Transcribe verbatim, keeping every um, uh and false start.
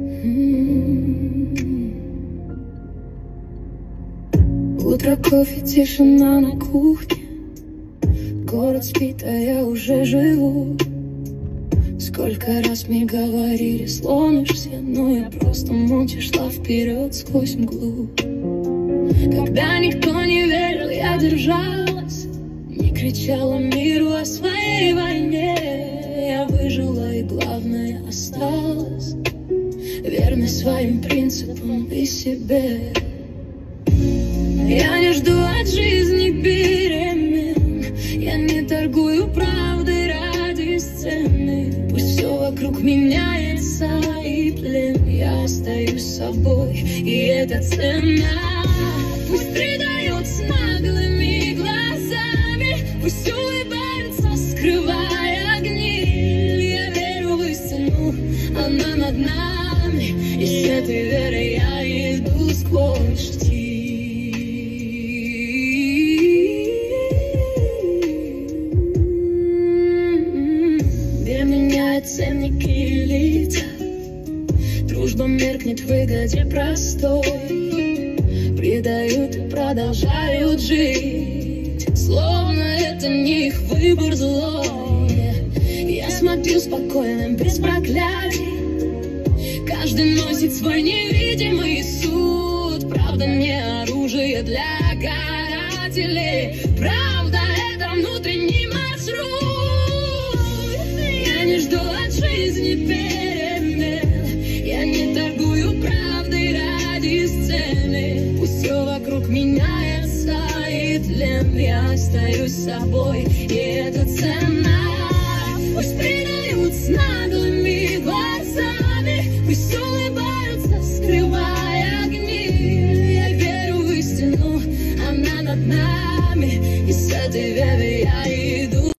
Утро, кофе, тишина на кухне. Город спит, а я уже живу. Сколько раз мне говорили, сломишься, но я просто молча шла вперед сквозь мглу. Когда никто не верил, я держалась, не кричала миру о своей войне. Я выжила, и главное осталось верной своим принципам и себе. Я не жду от жизни перемен, я не торгую правдой ради сцены. Пусть все вокруг меняется и плен, я остаюсь собой, и это ценно. Пусть предают с наглыми глазами, пусть улыбаются, скрывая гниль. Я верю в истину, она над нами, и с этой верой я иду сквозь штиль. Ценники и лица, дружба меркнет в выгоде простой. Предают и продолжают жить, словно это не их выбор злой. Я смотрю спокойно, без проклятий, каждый носит свой невидимый суд. Правда не оружие для карателей, правда это внутренний маршрут. Я не жду от жизни перемен, я не торгую правдой ради сцены. Пусть все вокруг меняется и тлен, я остаюсь собой, и это ценно. Пусть предают с наглыми глазами, пусть улыбаются, скрывая гниль. Я верю в истину, она над нами, и с этой верой я иду.